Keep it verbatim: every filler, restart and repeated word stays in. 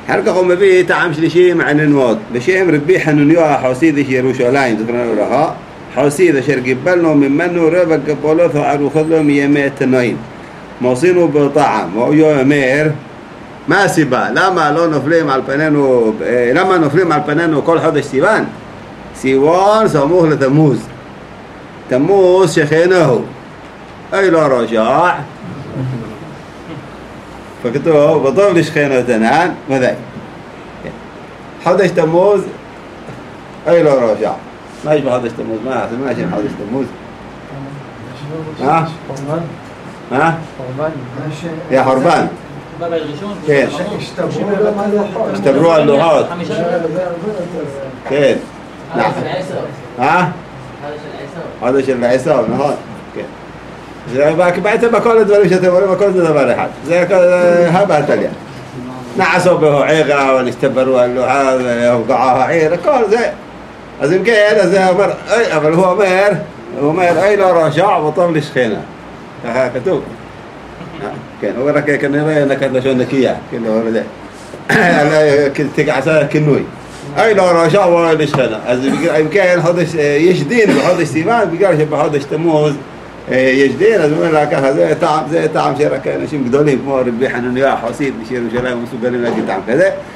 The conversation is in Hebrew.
אחר כך הוא מביא טעם שלישי מעניין מאוד, בשם רבי חנוניהו החסיד איש ירושלים, זכרנו לברכה, חסיד אשר קיבלנו ממנו רבע קבלות וערוכות לו מימי תנועים. מוסינו בטעם, הוא אומר, מה הסיבה? למה לא נופלים על פנינו, למה נופלים על פנינו כל חודש סיוון? סיוון סמוך לתמוז. תמוז שכנו, אי לא רשע. فكتبه بطول لشخينه تنان ماذا حدش تموز أي لا راجع ما يشبه حدش تموز ما أحسن ما يشبه حدش تموز ها ها يا حربان كيف اشتبروا اللغات كيف نعم ها حدش العيساو نهار זה בעצם בכל הדברים שאתם רואים, הכל זה דבר אחד. זה הבאת לי. נעשו בהועירה, ונסתברו על לוחה, והופגעה העיר, הכל זה. אז אם כן, אז זה אומר, אבל הוא אומר, הוא אומר, אי לא רשע וטוב לשכינה. ככה כתוב. כן, הוא רק כנראה נקד לשון נקייה. כאילו, תגעשה כינוי. אי לא רשע ולשכינה. אז אם כן, יש דין בחודש סיוון, בגלל שבחודש תמוז, יש דין, אז הוא אומר לה ככה, זה טעם, זה טעם שרק אנשים גדולים כמו רבי חנוניהו החסיד בירושלים מסוגלים להגיד טעם כזה.